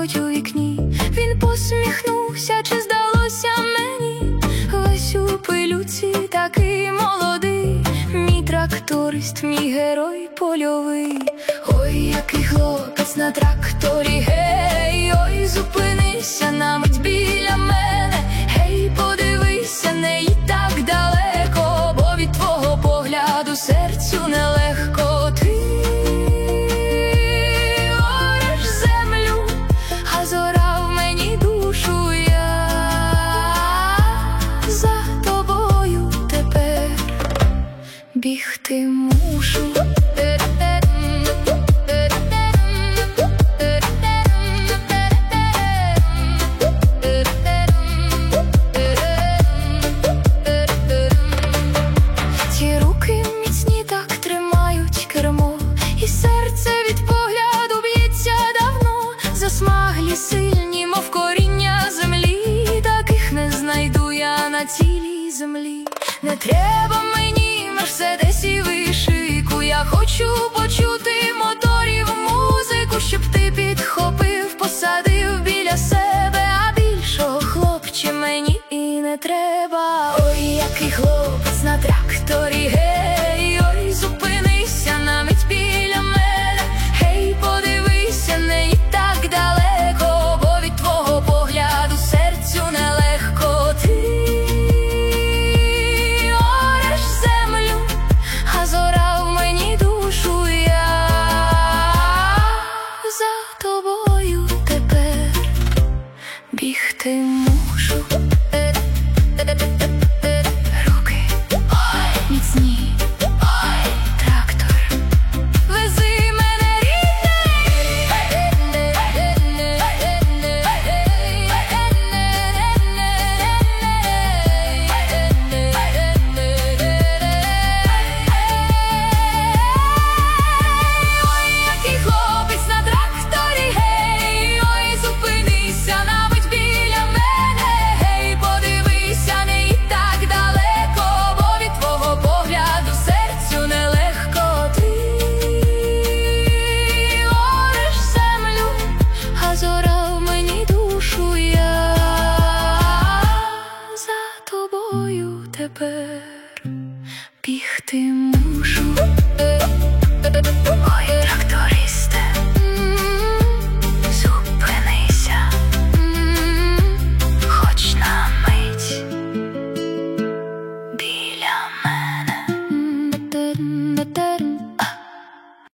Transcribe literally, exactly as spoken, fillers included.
мабуть, у вікні. Він посміхнувся, чи здалося мені? Весь у пилюці, такий молодий, мій тракторист, мій герой польовий. Ой, який хлопець на тракторі, гей, ой, зупинися на мить біля мене. Гей, подивися, не їдь так далеко, бо від твого погляду серцю нелегко. Ти ореш землю, а зорав мені душу. Я за тобою тепер бігти мушу. Засмаглі, сильні, мов коріння землі, таких не знайду я на цілій землі. Не треба мені мерседесів і шику, я хочу почути моторів музику, щоб ти підхопив, посадив біля себе, а більшого, хлопче, мені і не треба. Ой, який хлопець на тракторі, гей, ой, зупинися на мить біля мене. Гей, подивися, не їдь так далеко, бо від твого погляду серцю нелегко. Ти ореш землю, а зорав мені душу. Я за тобою тепер бігти мушу. Руки, ой, міцні, ой, трактор, вези мене, тепер бігти мушу. Ой, тракторі.